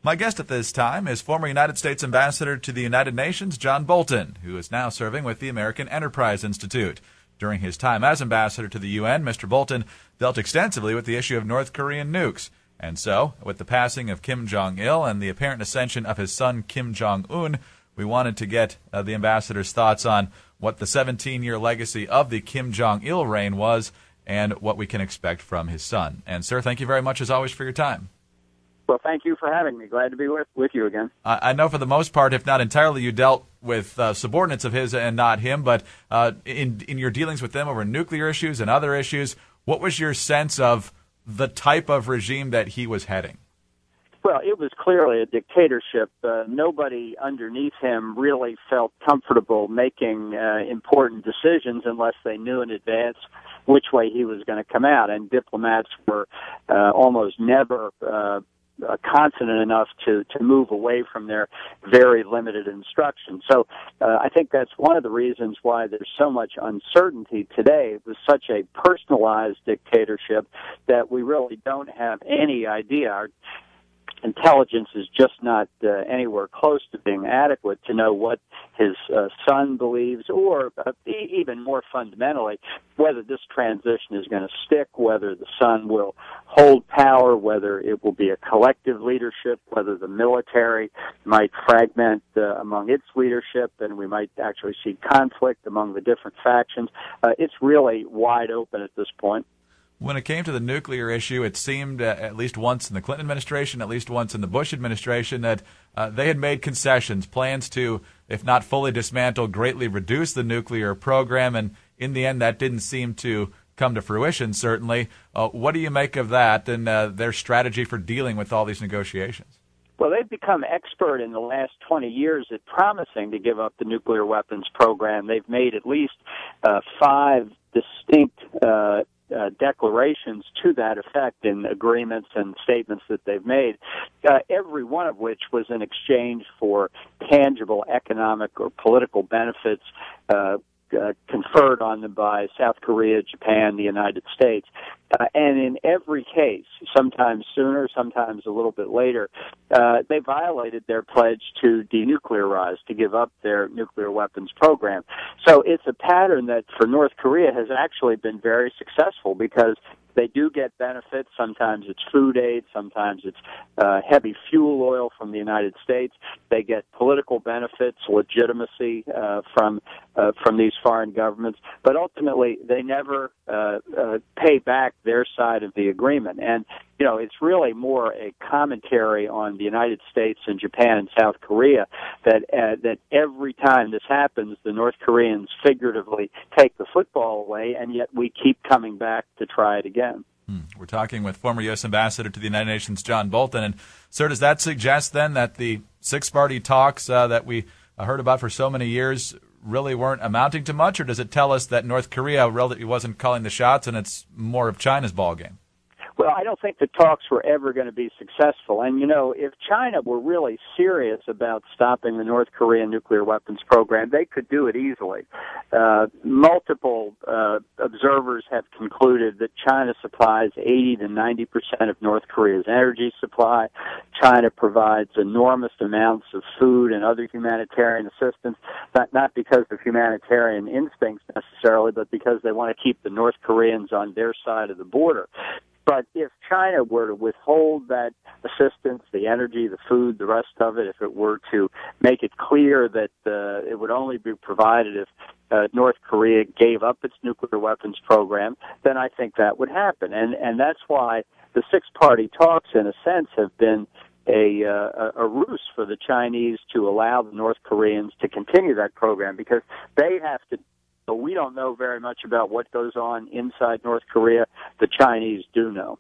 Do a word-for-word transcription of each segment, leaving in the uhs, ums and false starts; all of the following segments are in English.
My guest at this time is former United States Ambassador to the United Nations, John Bolton, who is now serving with the American Enterprise Institute. During his time as ambassador to the U N, Mister Bolton dealt extensively with the issue of North Korean nukes. And so, with the passing of Kim Jong-il and the apparent ascension of his son Kim Jong-un, we wanted to get uh, the ambassador's thoughts on what the seventeen-year legacy of the Kim Jong-il reign was and what we can expect from his son. And, sir, thank you very much, as always, for your time. Well, thank you for having me. Glad to be with, with you again. Uh, I know for the most part, if not entirely, you dealt with uh, subordinates of his and not him, but uh, in, in your dealings with them over nuclear issues and other issues, what was your sense of the type of regime that he was heading? Well, it was clearly a dictatorship. Uh, nobody underneath him really felt comfortable making uh, important decisions unless they knew in advance which way he was going to come out. And diplomats were uh, almost never uh, uh, confident enough to, to move away from their very limited instructions. So uh, I think that's one of the reasons why there's so much uncertainty today. It was such a personalized dictatorship that we really don't have any idea. Our intelligence is just not uh, anywhere close to being adequate to know what his uh, son believes, or uh, even more fundamentally, whether this transition is going to stick, whether the son will hold power, whether it will be a collective leadership, whether the military might fragment uh, among its leadership, and we might actually see conflict among the different factions. Uh, it's really wide open at this point. When it came to the nuclear issue, it seemed, uh, at least once in the Clinton administration, at least once in the Bush administration, that uh, they had made concessions, plans to, if not fully dismantle, greatly reduce the nuclear program, and in the end that didn't seem to come to fruition, certainly. Uh, what do you make of that and uh, their strategy for dealing with all these negotiations? Well, they've become expert in the last twenty years at promising to give up the nuclear weapons program. They've made at least uh, five distinct uh Uh, declarations to that effect in agreements and statements that they've made, uh, every one of which was in exchange for tangible economic or political benefits uh, uh, conferred on them by South Korea, Japan, the United States. Uh, and in every case, sometimes sooner, sometimes a little bit later, uh, they violated their pledge to denuclearize, to give up their nuclear weapons program. So it's a pattern that for North Korea has actually been very successful because they do get benefits. Sometimes it's food aid. Sometimes it's uh, heavy fuel oil from the United States. They get political benefits, legitimacy uh, from uh, from these foreign governments. But ultimately, they never uh, uh, pay back their side of the agreement. And, you know, it's really more a commentary on the United States and Japan and South Korea that uh, that every time this happens, the North Koreans figuratively take the football away, and yet we keep coming back to try it again. Hmm. We're talking with former U S Ambassador to the United Nations, John Bolton. And, sir, does that suggest then that the six-party talks uh, that we uh, heard about for so many years really weren't amounting to much, or does it tell us that North Korea really wasn't calling the shots and it's more of China's ballgame? Well, I don't think the talks were ever going to be successful. And, you know, if China were really serious about stopping the North Korean nuclear weapons program, they could do it easily. Uh, multiple uh, observers have concluded that China supplies eighty to ninety percent of North Korea's energy supply. China provides enormous amounts of food and other humanitarian assistance, not, not because of humanitarian instincts necessarily, but because they want to keep the North Koreans on their side of the border. But if China were to withhold that assistance, the energy, the food, the rest of it, if it were to make it clear that uh, it would only be provided if uh, North Korea gave up its nuclear weapons program, then I think that would happen. And, and that's why the six-party talks, in a sense, have been a, uh, a ruse for the Chinese to allow the North Koreans to continue that program, because they have to. So we don't know very much about what goes on inside North Korea. The Chinese do know.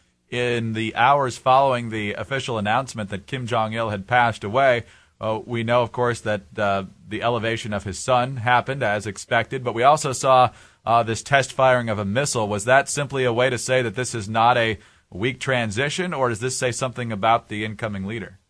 In the hours following the official announcement that Kim Jong-il had passed away, uh, we know, of course, that uh, the elevation of his son happened as expected, but we also saw uh, this test firing of a missile. Was that simply a way to say that this is not a weak transition, or does this say something about the incoming leader?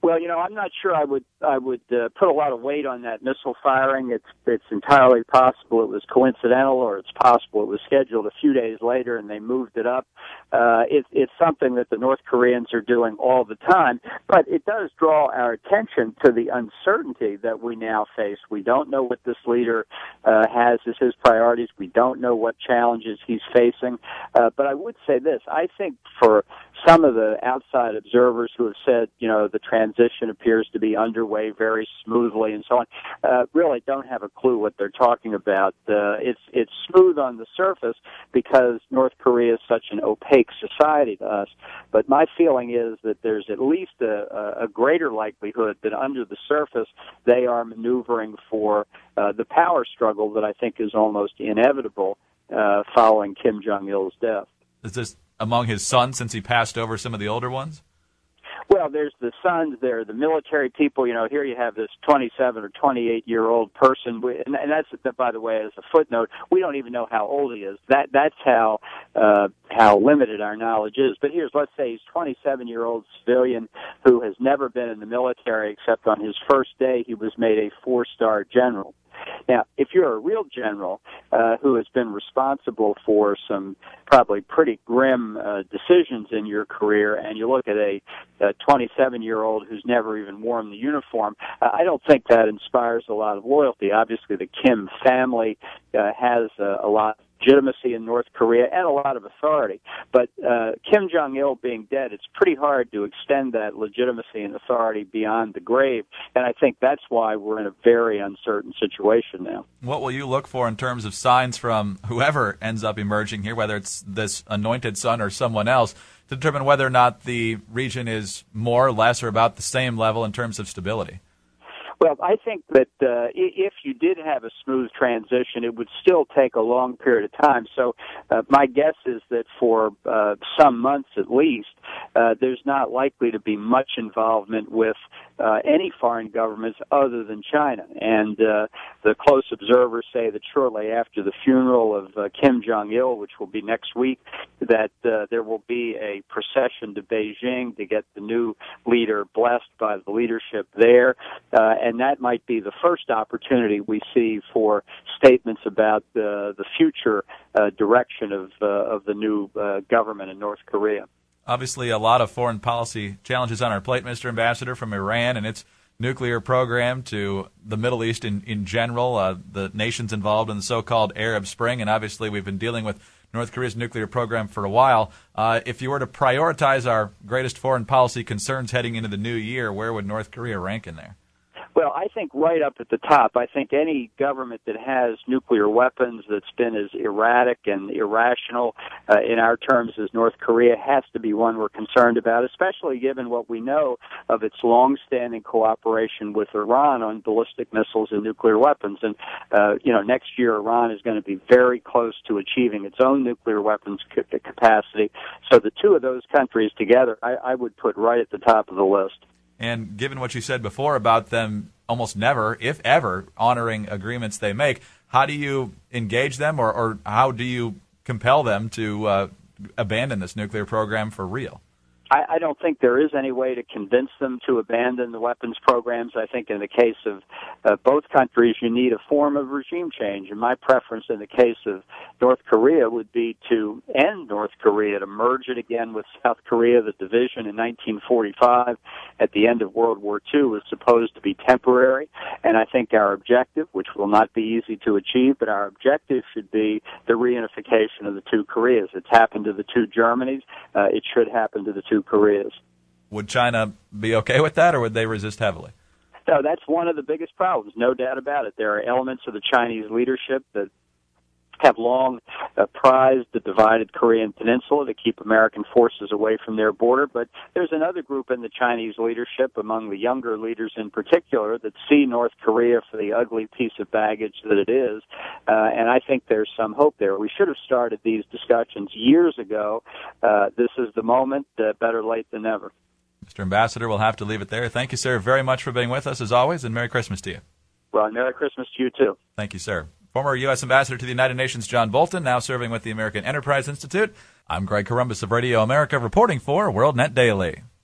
Well, you know, I'm not sure I would I would uh, put a lot of weight on that missile firing. It's it's entirely possible it was coincidental, or it's possible it was scheduled a few days later and they moved it up. Uh, it, it's something that the North Koreans are doing all the time, but it does draw our attention to the uncertainty that we now face. We don't know what this leader uh, has as his priorities. We don't know what challenges he's facing. Uh, but I would say this: I think for some of the outside observers who have said, you know, the transition appears to be underway very smoothly and so on, uh, really don't have a clue what they're talking about. Uh, it's it's smooth on the surface because North Korea is such an opaque society to us. But my feeling is that there's at least a, a greater likelihood that under the surface they are maneuvering for uh, the power struggle that I think is almost inevitable uh, following Kim Jong-il's death. Is this among his sons since he passed over some of the older ones? Well, there's the sons, there are the military people. You know, here you have this twenty-seven or twenty-eight-year-old person, and that's, by the way, as a footnote, we don't even know how old he is. That That's how uh, how limited our knowledge is. But here's, let's say he's a twenty-seven-year-old civilian who has never been in the military except on his first day he was made a four-star general. Now, if you're a real general uh, who has been responsible for some probably pretty grim uh, decisions in your career, and you look at a twenty-seven-year-old who's never even worn the uniform, uh, I don't think that inspires a lot of loyalty. Obviously, the Kim family uh, has uh, a lot of legitimacy in North Korea and a lot of authority. But uh, Kim Jong-il being dead, it's pretty hard to extend that legitimacy and authority beyond the grave. And I think that's why we're in a very uncertain situation now. What will you look for in terms of signs from whoever ends up emerging here, whether it's this anointed son or someone else, to determine whether or not the region is more or less or about the same level in terms of stability? Well, I think that uh, if you did have a smooth transition, it would still take a long period of time. So uh, my guess is that for uh, some months at least, uh, there's not likely to be much involvement with uh, any foreign governments other than China. And uh, the close observers say that shortly after the funeral of uh, Kim Jong-il, which will be next week, that uh, there will be a procession to Beijing to get the new leader blessed by the leadership there. Uh, And that might be the first opportunity we see for statements about uh, the future uh, direction of uh, of the new uh, government in North Korea. Obviously, a lot of foreign policy challenges on our plate, Mister Ambassador, from Iran and its nuclear program to the Middle East in, in general, uh, the nations involved in the so-called Arab Spring, and obviously we've been dealing with North Korea's nuclear program for a while. Uh, if you were to prioritize our greatest foreign policy concerns heading into the new year, where would North Korea rank in there? Well, I think right up at the top. I think any government that has nuclear weapons that's been as erratic and irrational uh, in our terms as North Korea has to be one we're concerned about, especially given what we know of its long-standing cooperation with Iran on ballistic missiles and nuclear weapons. And, uh, you know, next year Iran is going to be very close to achieving its own nuclear weapons capacity. So the two of those countries together, I, I would put right at the top of the list. And given what you said before about them almost never, if ever, honoring agreements they make, how do you engage them, or, or how do you compel them to uh, abandon this nuclear program for real? I, I don't think there is any way to convince them to abandon the weapons programs. I think in the case of uh, both countries, you need a form of regime change. And my preference in the case of North Korea would be to end North Korea, to merge it again with South Korea. The division in nineteen forty-five at the end of World War Two was supposed to be temporary. And I think our objective, which will not be easy to achieve, but our objective should be the reunification of the two Koreas. It's happened to the two Germanys. Uh, it should happen to the two Koreas. Would China be okay with that, or would they resist heavily? No, that's one of the biggest problems, no doubt about it. There are elements of the Chinese leadership that have long uh, prized the divided Korean peninsula to keep American forces away from their border, but there's another group in the Chinese leadership, among the younger leaders in particular, that see North Korea for the ugly piece of baggage that it is, uh, and I think there's some hope there. We should have started these discussions years ago. Uh, this is the moment, uh, better late than never. Mister Ambassador, we'll have to leave it there. Thank you, sir, very much for being with us, as always, and Merry Christmas to you. Well, Merry Christmas to you, too. Thank you, sir. Former U S Ambassador to the United Nations, John Bolton, now serving with the American Enterprise Institute. I'm Greg Corombos of Radio America, reporting for WorldNet Daily.